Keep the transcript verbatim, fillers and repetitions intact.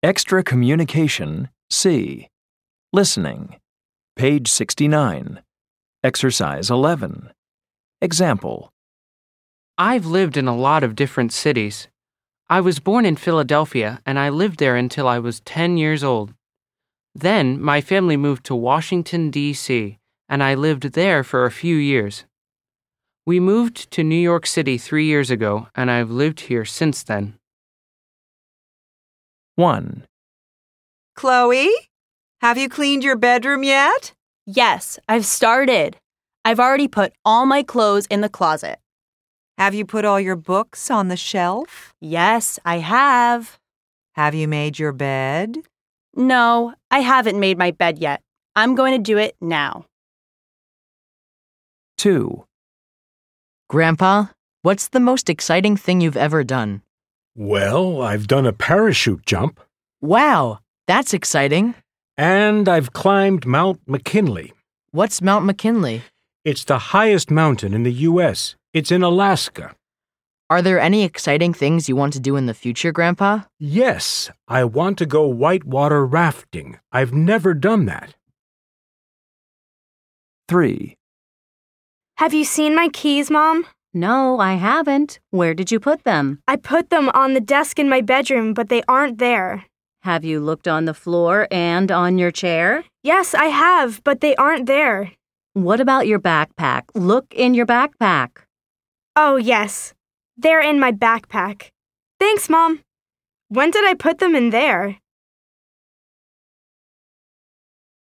Extra Communication C. Listening. Page sixty-nine. Exercise eleven. Example. I've lived in a lot of different cities. I was born in Philadelphia and I lived there until I was ten years old. Then my family moved to Washington, D C, and I lived there for a few years. We moved to New York City three years ago and I've lived here since then. one. Chloe, have you cleaned your bedroom yet? Yes, I've started. I've already put all my clothes in the closet. Have you put all your books on the shelf? Yes, I have. Have you made your bed? No, I haven't made my bed yet. I'm going to do it now. two. Grandpa, what's the most exciting thing you've ever done? Well, I've done a parachute jump. Wow, that's exciting. And I've climbed Mount McKinley. What's Mount McKinley? It's the highest mountain in the U S It's in Alaska. Are there any exciting things you want to do in the future, Grandpa? Yes, I want to go whitewater rafting. I've never done that. three. Have you seen my keys, Mom? No, I haven't. Where did you put them? I put them on the desk in my bedroom, but they aren't there. Have you looked on the floor and on your chair? Yes, I have, but they aren't there. What about your backpack? Look in your backpack. Oh, yes. They're in my backpack. Thanks, Mom. When did I put them in there?